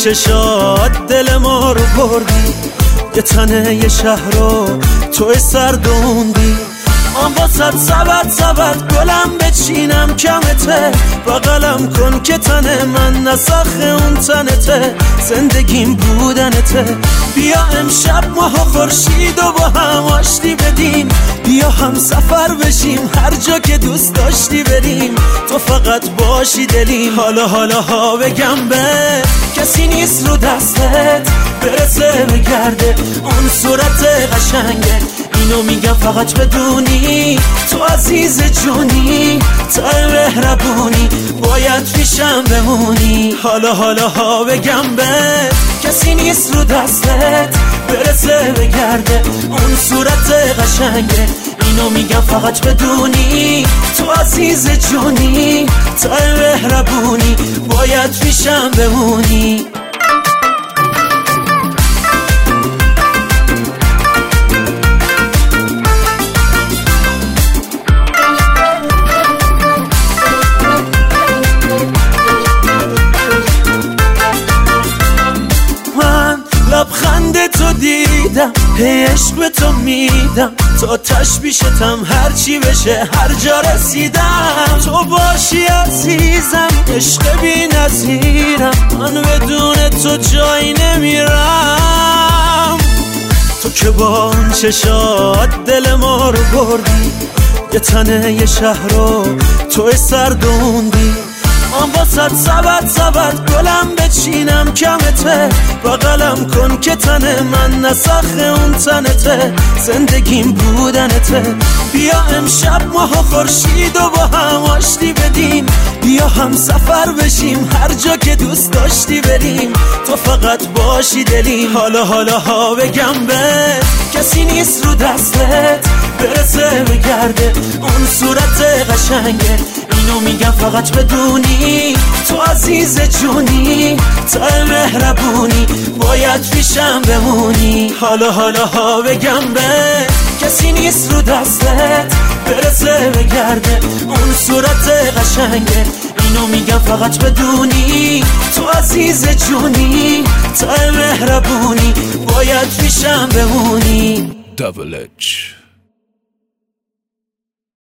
چشات دل ما رو بردی، یه تنه یه شهر رو توی سردوندی. من واسد سبت گلم بچینم کمته، بغلم کن که تن من نسخ اون تنته، زندگیم بودنته. بیا امشب ماه و خورشید و با هم آشتی بدیم، بیا هم سفر بشیم هر جا که دوست داشتی بریم، تو فقط باشی دلیم. حالا بگم به کسی نیست رو دستت برسه بگرده اون صورت قشنگه، اینو میگم فقط بدونی تو عزیز جونی، تا مهربونی باید پیشم بمونی. حالا بگم به کسی نیست رو دستت برسه بگرده اون صورت قشنگه، اینو میگم فقط بدونی تو عزیز جونی، تا مهربونی باید پیشم بمونی. لبخند تو دیدم، عشق به تو میدم، تا تشبیشتم هرچی بشه هر جا رسیدم. تو باشی عزیزم عشق بی نظیرم، من بدون تو جایی نمیرم. تو که با اون چشات دل ما رو بردی، یه تنه یه شهر رو توی سردوندی. من واسد سبت گلم بچینم کمته، بغلم کن که تن من نسخ اون تنته، زندگیم بودنته. بیا امشب ماه و خورشید و با هم آشتی بدیم، بیا هم سفر بشیم هر جا که دوست داشتی بریم، تو فقط باشی دلیم. حالا بگم به کسی نیست رو دستت برسه بگرده اون صورت قشنگه، اینو میگم فقط بدونی تو عزیز جونی، تا مهربونی باید پیشم بمونی. حالا بگم به کسی نیست رو دستت برسه بگرده اون صورت قشنگه، اینو میگم فقط بدونی تو عزیز جونی، تا مهربونی باید پیشم بمونی. Double H